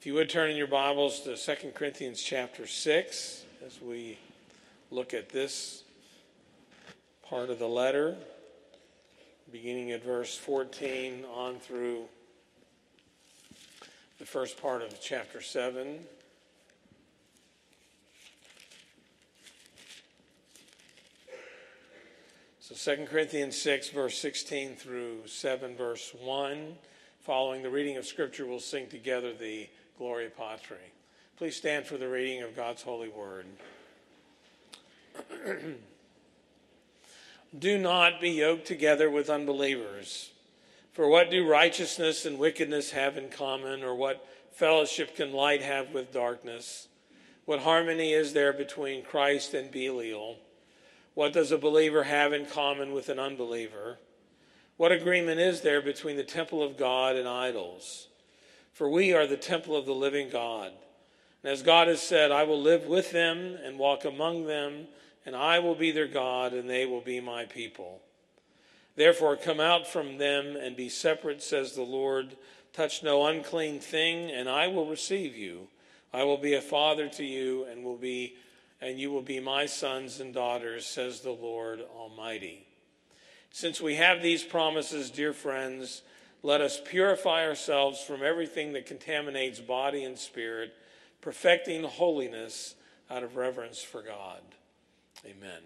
If you would turn in your Bibles to 2 Corinthians chapter 6 as we look at this part of the letter, beginning at verse 14 on through the first part of chapter 7. So 2 Corinthians 6, verse 16 through 7, verse 1. Following the reading of Scripture, we'll sing together the Gloria Patri. Please stand for the reading of God's holy word. Do not be yoked together with unbelievers. For what do righteousness and wickedness have in common, or what fellowship can light have with darkness? What harmony is there between Christ and Belial? What does a believer have in common with an unbeliever? What agreement is there between the temple of God and idols? For we are the temple of the living God. And as God has said, I will live with them and walk among them, and I will be their God, and they will be my people. Therefore come out from them and be separate, says the Lord. Touch no unclean thing, and I will receive you. I will be a father to you, and you will be my sons and daughters, says the Lord Almighty. Since we have these promises, dear friends, let us purify ourselves from everything that contaminates body and spirit, perfecting holiness out of reverence for God. Amen.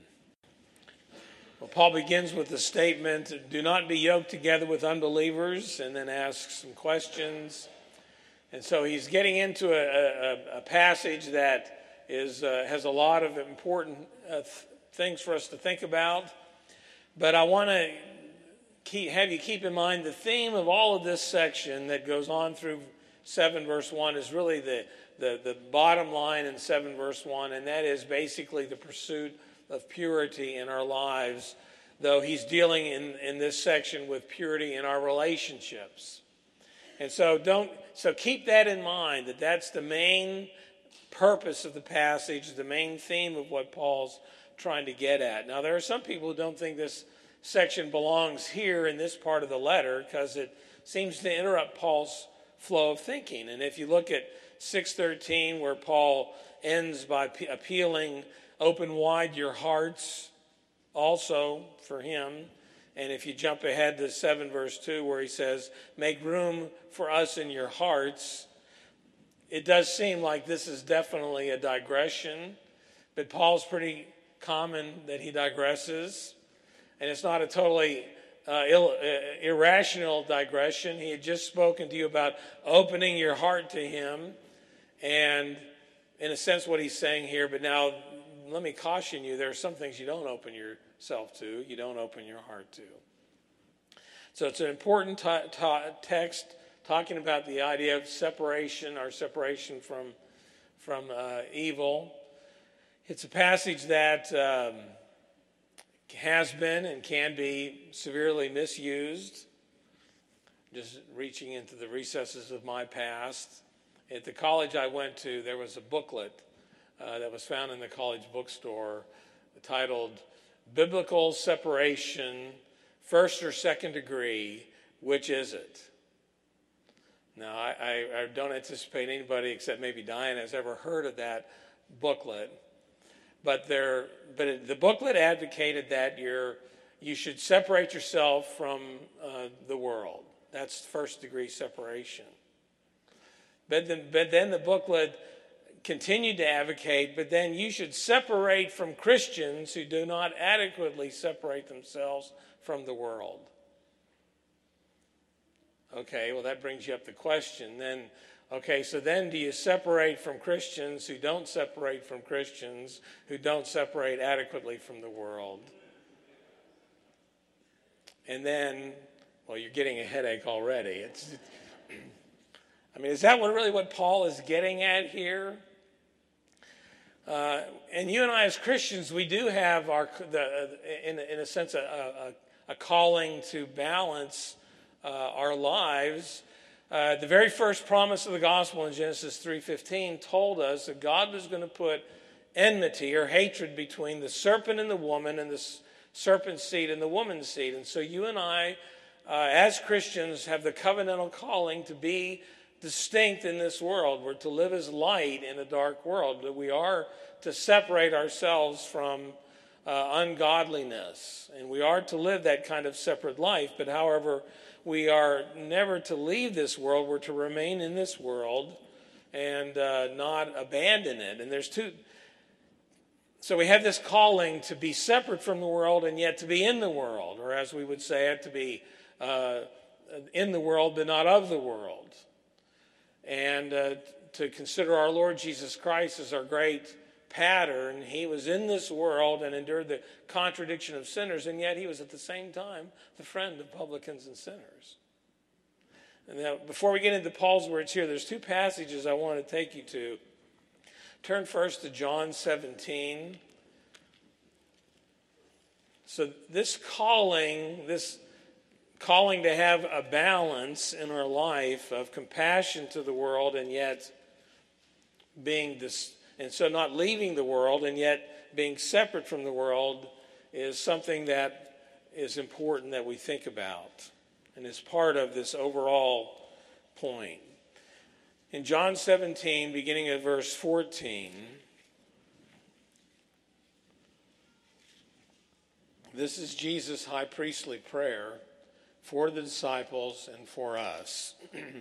Well, Paul begins with the statement, do not be yoked together with unbelievers, and then asks some questions. And so he's getting into a passage that has a lot of important things for us to think about. But I want to have you keep in mind the theme of all of this section that goes on through 7 verse 1 is really the bottom line in 7 verse 1, and that is basically the pursuit of purity in our lives, though he's dealing in this section with purity in our relationships. And so keep that in mind, that's the main purpose of the passage, the main theme of what Paul's trying to get at. Now, there are some people who don't think this section belongs here in this part of the letter because it seems to interrupt Paul's flow of thinking. And if you look at 6:13, where Paul ends by appealing, open wide your hearts also for him. And if you jump ahead to 7 verse 2, where he says, make room for us in your hearts, it does seem like this is definitely a digression, but Paul's pretty common that he digresses. And it's not a totally irrational digression. He had just spoken to you about opening your heart to him. And in a sense what he's saying here, but now let me caution you, there are some things you don't open yourself to, you don't open your heart to. So it's an important text talking about the idea of separation, our separation from evil. It's a passage that has been and can be severely misused. Just reaching into the recesses of my past. At the college I went to, there was a booklet that was found in the college bookstore titled Biblical Separation, First or Second Degree, Which Is It? Now, I don't anticipate anybody except maybe Diane has ever heard of that booklet. But the booklet advocated that you should separate yourself from the world. That's first degree separation. But then the booklet continued to advocate, but then you should separate from Christians who do not adequately separate themselves from the world. Okay, well that brings you up the question then. Okay, so then do you separate from Christians who don't separate from Christians who don't separate adequately from the world? And then, well, you're getting a headache already. Is that really what Paul is getting at here? And you and I as Christians, we do have in a sense, a calling to balance our lives. The very first promise of the gospel in Genesis 3:15 told us that God was going to put enmity or hatred between the serpent and the woman, and the serpent's seed and the woman's seed. And so you and I, as Christians, have the covenantal calling to be distinct in this world. We're to live as light in a dark world. That we are to separate ourselves from ungodliness. And we are to live that kind of separate life. But however, we are never to leave this world. We're to remain in this world and not abandon it. And there's two. So we have this calling to be separate from the world and yet to be in the world. Or as we would say it, to be in the world but not of the world. And to consider our Lord Jesus Christ as our great pattern. He was in this world and endured the contradiction of sinners, and yet he was at the same time the friend of publicans and sinners. And now, before we get into Paul's words here, there's two passages I want to take you to. Turn first to John 17. So this calling to have a balance in our life of compassion to the world and yet being and so not leaving the world and yet being separate from the world is something that is important that we think about and is part of this overall point. In John 17, beginning at verse 14, this is Jesus' high priestly prayer for the disciples and for us.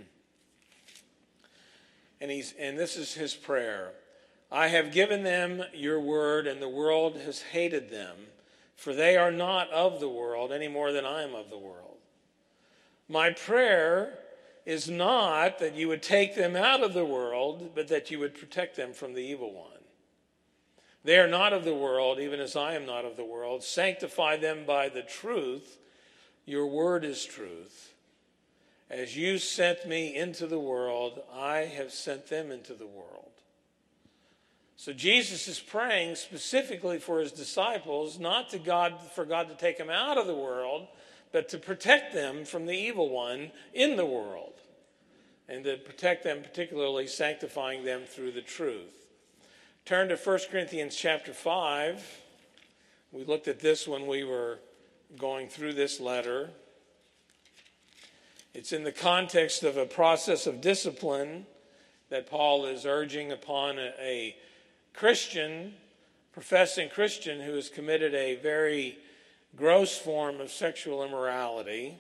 And this is his prayer. I have given them your word, and the world has hated them, for they are not of the world any more than I am of the world. My prayer is not that you would take them out of the world, but that you would protect them from the evil one. They are not of the world, even as I am not of the world. Sanctify them by the truth. Your word is truth. As you sent me into the world, I have sent them into the world. So Jesus is praying specifically for his disciples, not for God to take them out of the world, but to protect them from the evil one in the world. And to protect them, particularly sanctifying them through the truth. Turn to 1 Corinthians chapter 5. We looked at this when we were going through this letter. It's in the context of a process of discipline that Paul is urging upon a Christian, professing Christian, who has committed a very gross form of sexual immorality.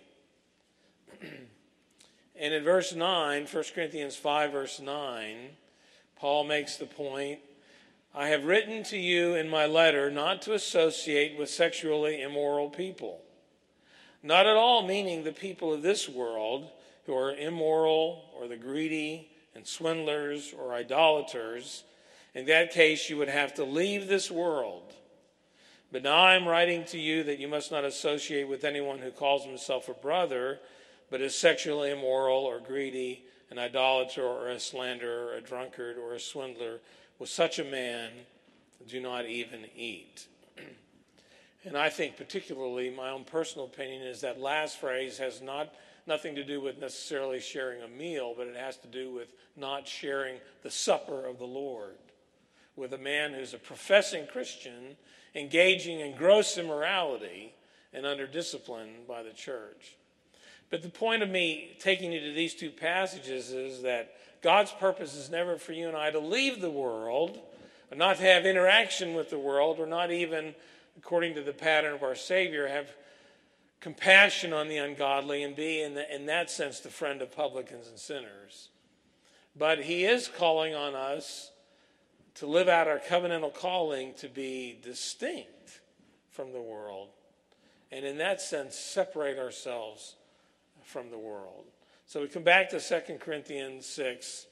And in verse 9, 1 Corinthians 5, verse 9, Paul makes the point, I have written to you in my letter not to associate with sexually immoral people. Not at all meaning the people of this world who are immoral or the greedy and swindlers or idolaters. In that case, you would have to leave this world. But now I'm writing to you that you must not associate with anyone who calls himself a brother, but is sexually immoral or greedy, an idolater or a slanderer, a drunkard or a swindler. With such a man, do not even eat. And I think particularly, my own personal opinion is that last phrase has nothing to do with necessarily sharing a meal, but it has to do with not sharing the supper of the Lord. With a man who's a professing Christian engaging in gross immorality and under discipline by the church. But the point of me taking you to these two passages is that God's purpose is never for you and I to leave the world, or not to have interaction with the world, or not even, according to the pattern of our Savior, have compassion on the ungodly and be, in that sense, the friend of publicans and sinners. But he is calling on us to live out our covenantal calling to be distinct from the world, and in that sense, separate ourselves from the world. So we come back to 2 Corinthians 6,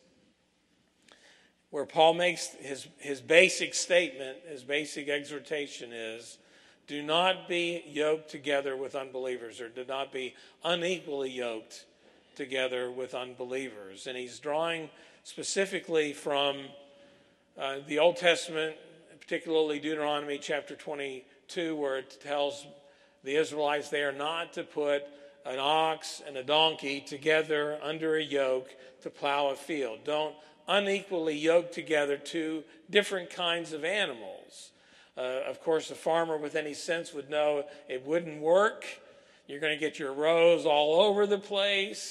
where Paul makes his basic statement, his basic exhortation is, do not be yoked together with unbelievers, or do not be unequally yoked together with unbelievers. And he's drawing specifically from the Old Testament, particularly Deuteronomy chapter 22, where it tells the Israelites they are not to put an ox and a donkey together under a yoke to plow a field. Don't unequally yoke together two different kinds of animals. Of course, a farmer with any sense would know it wouldn't work. You're going to get your rows all over the place.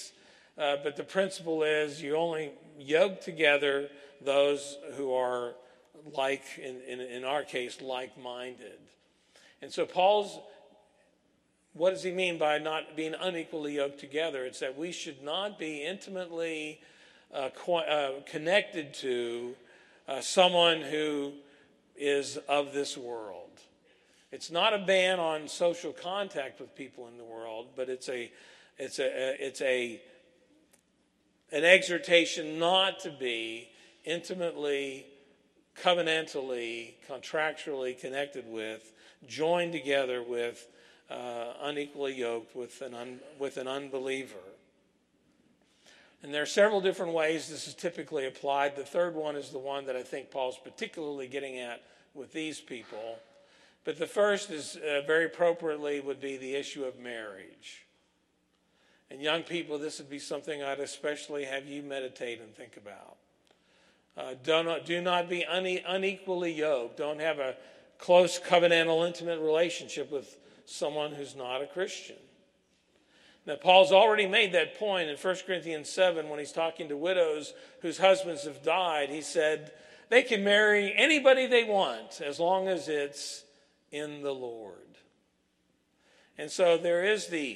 But the principle is you only yoke together those who are like, in our case, like-minded. And so what does he mean by not being unequally yoked together? It's that we should not be intimately connected to someone who is of this world. It's not a ban on social contact with people in the world, but it's an exhortation not to be intimately, covenantally, contractually connected with, joined together with, unequally yoked with an unbeliever. And there are several different ways this is typically applied. The third one is the one that I think Paul's particularly getting at with these people. But the first is very appropriately would be the issue of marriage. And young people, this would be something I'd especially have you meditate and think about. Do not be unequally yoked. Don't have a close covenantal intimate relationship with someone who's not a Christian. Now, Paul's already made that point in 1 Corinthians 7 when he's talking to widows whose husbands have died. He said they can marry anybody they want as long as it's in the Lord. And so there is the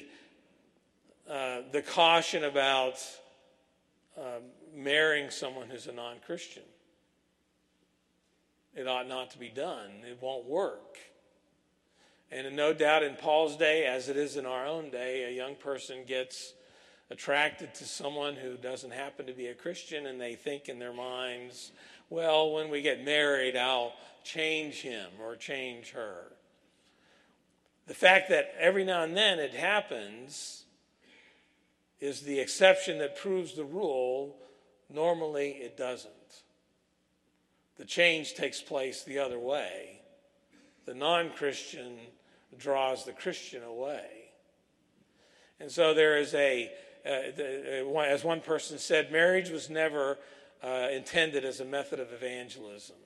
caution about marrying someone who's a non-Christian. It ought not to be done. It won't work. And no doubt in Paul's day, as it is in our own day, a young person gets attracted to someone who doesn't happen to be a Christian, and they think in their minds, well, when we get married, I'll change him or change her. The fact that every now and then it happens is the exception that proves the rule. Normally, it doesn't. The change takes place the other way. The non-Christian draws the Christian away. And so there is as one person said, marriage was never intended as a method of evangelism.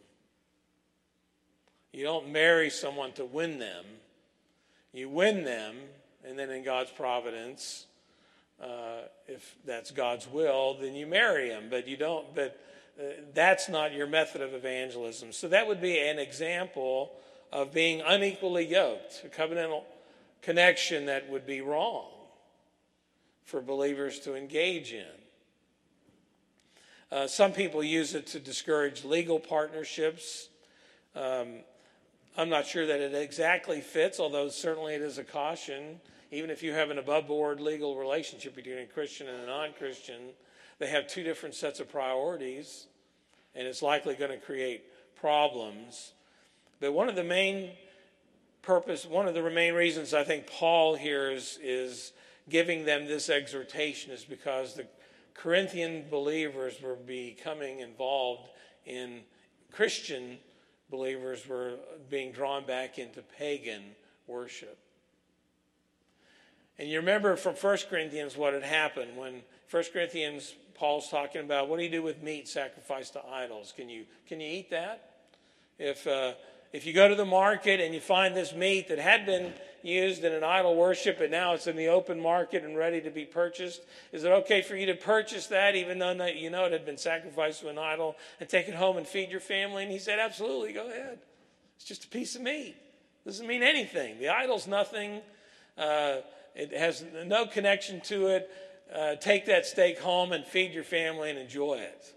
You don't marry someone to win them. You win them, and then in God's providence, if that's God's will, then you marry them. But you don't. But that's not your method of evangelism. So that would be an example of being unequally yoked, a covenantal connection that would be wrong for believers to engage in. Some people use it to discourage legal partnerships. I'm not sure that it exactly fits, although certainly it is a caution. Even if you have an above-board legal relationship between a Christian and a non-Christian, they have two different sets of priorities, and it's likely going to create problems. But one of the main reasons I think Paul here is giving them this exhortation is because the Corinthian believers were becoming involved in Christian believers were being drawn back into pagan worship. And you remember from 1 Corinthians what had happened when 1 Corinthians, Paul's talking about what do you do with meat sacrificed to idols? Can you eat that? If you go to the market and you find this meat that had been used in an idol worship and now it's in the open market and ready to be purchased, is it okay for you to purchase that even though you know it had been sacrificed to an idol and take it home and feed your family? And he said, absolutely, go ahead. It's just a piece of meat. It doesn't mean anything. The idol's nothing. It has no connection to it. Take that steak home and feed your family and enjoy it.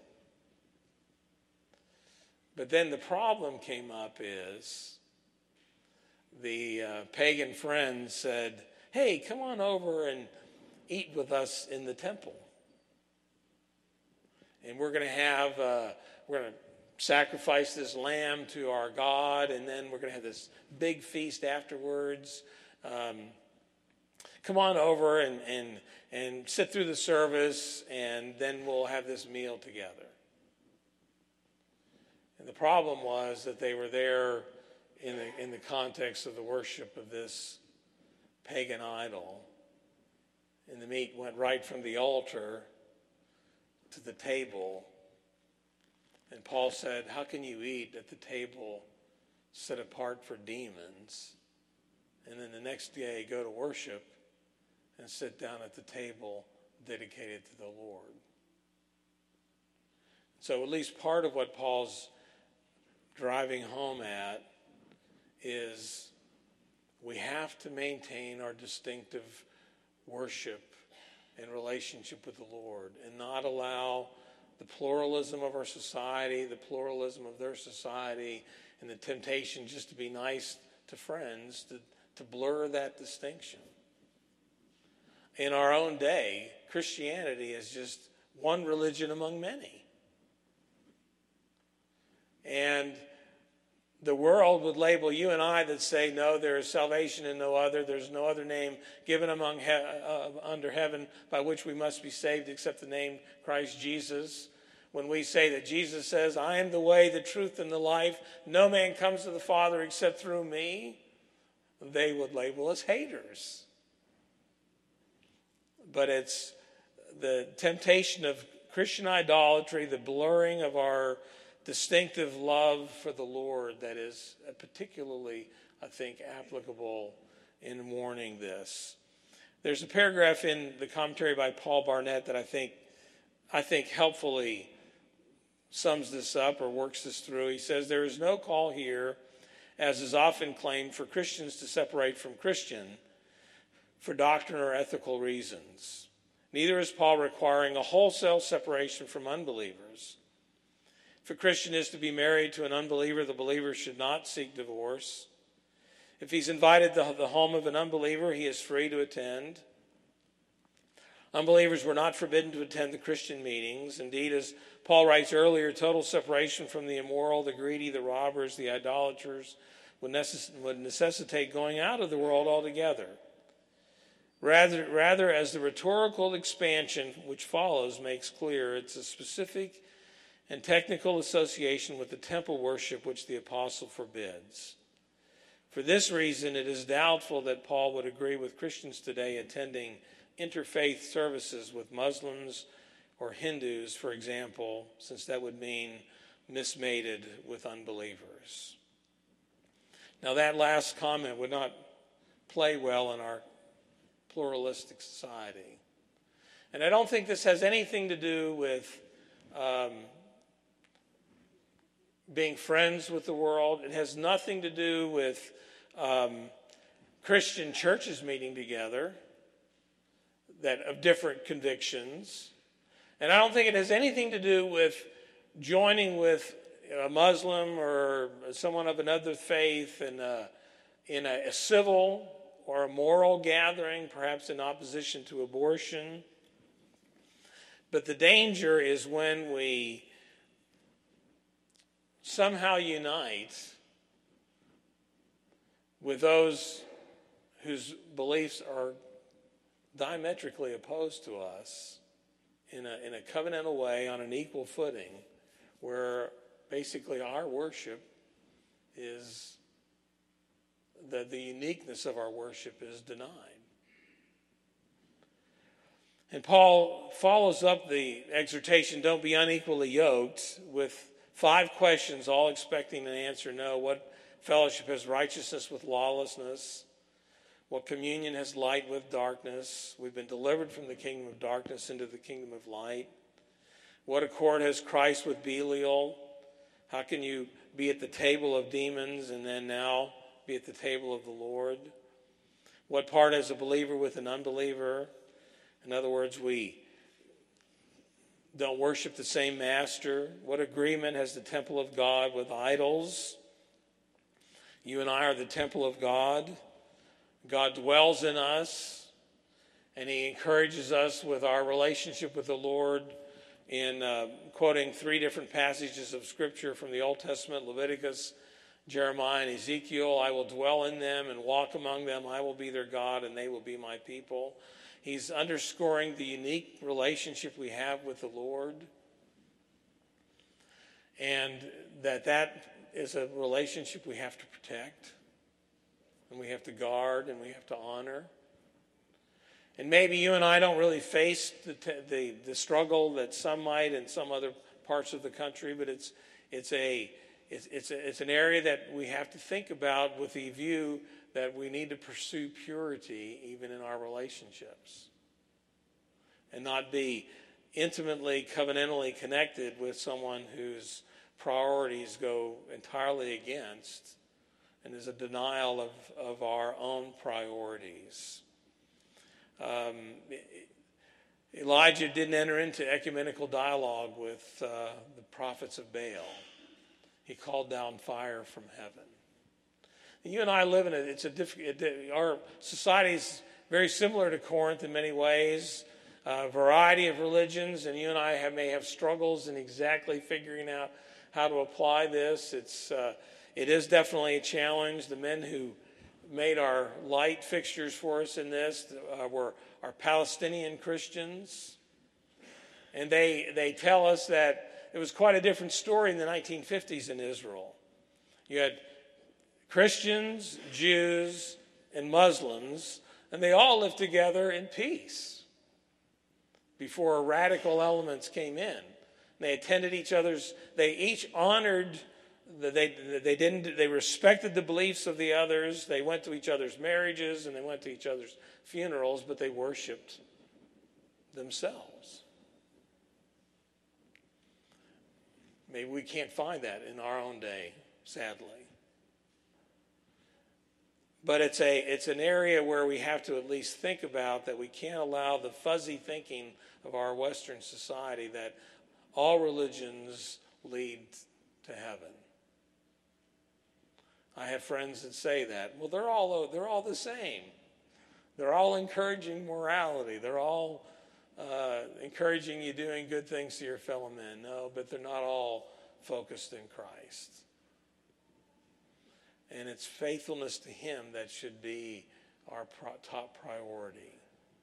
But then the problem came up is the pagan friends said, hey, come on over and eat with us in the temple. And we're going to sacrifice this lamb to our God, and then we're going to have this big feast afterwards. Come on over and sit through the service, and then we'll have this meal together. And the problem was that they were there in the context of the worship of this pagan idol. And the meat went right from the altar to the table. And Paul said, how can you eat at the table set apart for demons, and then the next day go to worship and sit down at the table dedicated to the Lord. So at least part of what Paul's driving home at is we have to maintain our distinctive worship and relationship with the Lord and not allow the pluralism of our society, the pluralism of their society, and the temptation just to be nice to friends to blur that distinction. In our own day, Christianity is just one religion among many. And the world would label you and I that say, no, there is salvation in no other. There's no other name given under heaven by which we must be saved except the name Christ Jesus. When we say that Jesus says, I am the way, the truth, and the life, no man comes to the Father except through me, they would label us haters. But it's the temptation of Christian idolatry, the blurring of our distinctive love for the Lord that is particularly, I think, applicable in warning this. There's a paragraph in the commentary by Paul Barnett that I think helpfully sums this up or works this through. He says, there is no call here, as is often claimed, for Christians to separate from Christian for doctrine or ethical reasons. Neither is Paul requiring a wholesale separation from unbelievers. If a Christian is to be married to an unbeliever, the believer should not seek divorce. If he's invited to the home of an unbeliever, he is free to attend. Unbelievers were not forbidden to attend the Christian meetings. Indeed, as Paul writes earlier, total separation from the immoral, the greedy, the robbers, the idolaters would necessitate going out of the world altogether. Rather, as the rhetorical expansion which follows makes clear, it's a specific and technical association with the temple worship which the apostle forbids. For this reason, it is doubtful that Paul would agree with Christians today attending interfaith services with Muslims or Hindus, for example, since that would mean mismated with unbelievers. Now, that last comment would not play well in our pluralistic society. And I don't think this has anything to do with being friends with the world. It has nothing to do with Christian churches meeting together that of different convictions. And I don't think it has anything to do with joining with a Muslim or someone of another faith in a civil or a moral gathering, perhaps in opposition to abortion. But the danger is when we somehow unite with those whose beliefs are diametrically opposed to us in a covenantal way on an equal footing, where basically our worship is the uniqueness of our worship is denied. And Paul follows up the exhortation, don't be unequally yoked, with 5 questions, all expecting an answer no. What fellowship has righteousness with lawlessness? What communion has light with darkness? We've been delivered from the kingdom of darkness into the kingdom of light. What accord has Christ with Belial? How can you be at the table of demons and then now be at the table of the Lord? What part has a believer with an unbeliever? In other words, we don't worship the same master. What agreement has the temple of God with idols? You and I are the temple of God. God dwells in us, and he encourages us with our relationship with the Lord in quoting 3 different passages of Scripture from the Old Testament, Leviticus, Jeremiah, and Ezekiel. I will dwell in them and walk among them. I will be their God, and they will be my people. He's underscoring the unique relationship we have with the Lord, and that is a relationship we have to protect, and we have to guard, and we have to honor. And maybe you and I don't really face the struggle that some might in some other parts of the country, but it's an area that we have to think about with the view that we need to pursue purity even in our relationships. and not be intimately, covenantally connected with someone whose priorities go entirely against and is a denial of our own priorities. Elijah didn't enter into ecumenical dialogue with the prophets of Baal. He called down fire from heaven. You and I live in our society is very similar to Corinth in many ways. A variety of religions, and you and I may have struggles in exactly figuring out how to apply this. It is definitely a challenge. The men who made our light fixtures for us in this were our Palestinian Christians. And they tell us that it was quite a different story in the 1950s in Israel. You had Christians, Jews, and Muslims, and they all lived together in peace before radical elements came in. They attended each other's, they each honored, they respected the beliefs of the others. They went to each other's marriages and they went to each other's funerals, but they worshiped themselves. Maybe we can't find that in our own day, sadly. But it's an area where we have to at least think about that we can't allow the fuzzy thinking of our Western society that all religions lead to heaven. I have friends that say that. Well, they're all the same. They're all encouraging morality. They're all encouraging you doing good things to your fellow men. No, but they're not all focused in Christ. And it's faithfulness to him that should be our top priority.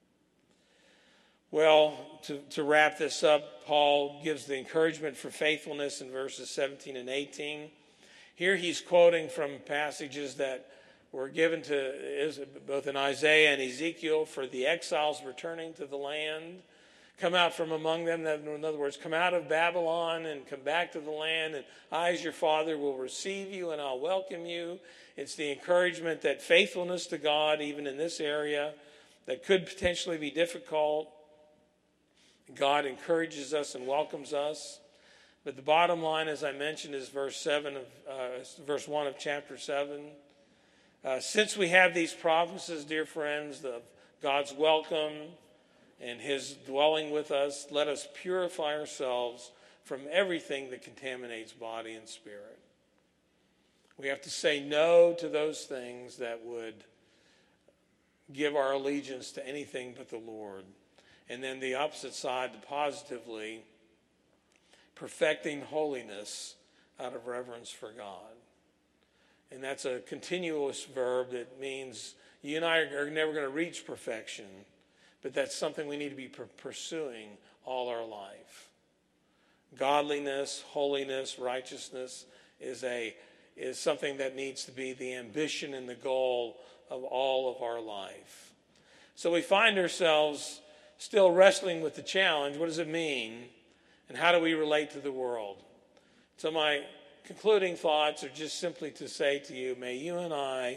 Well, to wrap this up, Paul gives the encouragement for faithfulness in verses 17 and 18. Here he's quoting from passages that were given to both in Isaiah and Ezekiel for the exiles returning to the land. Come out from among them, in other words, come out of Babylon and come back to the land, and I as your father will receive you and I'll welcome you. It's the encouragement that faithfulness to God, even in this area, that could potentially be difficult, God encourages us and welcomes us. But the bottom line, as I mentioned, is verse 1 of chapter 7. Since we have these promises, dear friends, of God's welcome and his dwelling with us, let us purify ourselves from everything that contaminates body and spirit. We have to say no to those things that would give our allegiance to anything but the Lord. And then the opposite side, positively, perfecting holiness out of reverence for God. And that's a continuous verb that means you and I are never going to reach perfection, but that's something we need to be pursuing all our life. Godliness, holiness, righteousness is something that needs to be the ambition and the goal of all of our life. So we find ourselves still wrestling with the challenge. What does it mean? And how do we relate to the world? So my concluding thoughts are just simply to say to you, may you and I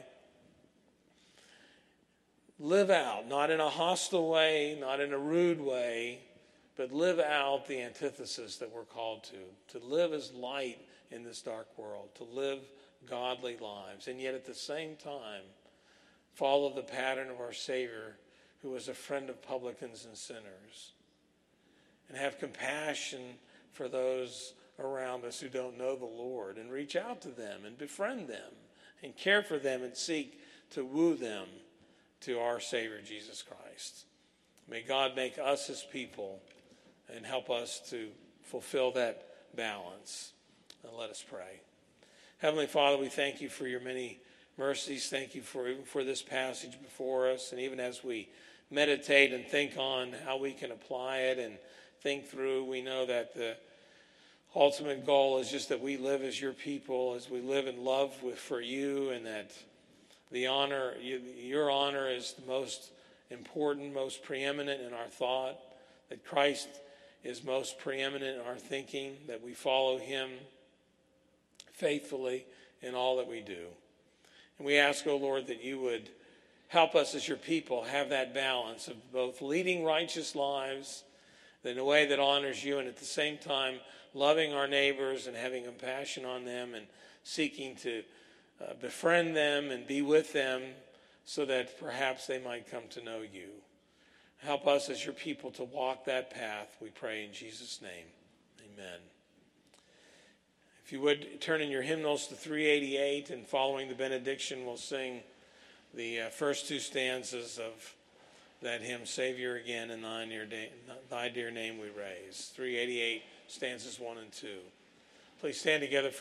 live out, not in a hostile way, not in a rude way, but live out the antithesis that we're called to live as light in this dark world, to live godly lives, and yet at the same time follow the pattern of our Savior, who was a friend of publicans and sinners, and have compassion for those around us who don't know the Lord, and reach out to them and befriend them and care for them and seek to woo them to our Savior Jesus Christ. May God make us his people and help us to fulfill that balance. And let us pray. Heavenly Father, we thank you for your many mercies. Thank you for this passage before us. And even as we meditate and think on how we can apply it and think through, we know that the ultimate goal is just that we live as your people, as we live in love for you, and that the honor, your honor is the most important, most preeminent in our thought, that Christ is most preeminent in our thinking, that we follow him faithfully in all that we do. And we ask, O Lord, that you would help us as your people have that balance of both leading righteous lives in a way that honors you, and at the same time loving our neighbors and having compassion on them and seeking to befriend them and be with them so that perhaps they might come to know you. Help us as your people to walk that path, we pray in Jesus' name. Amen. If you would turn in your hymnals to 388, and following the benediction, we'll sing the first two stanzas of that hymn, Savior again, in thy dear name we raise. 388, stanzas 1 and 2. Please stand together for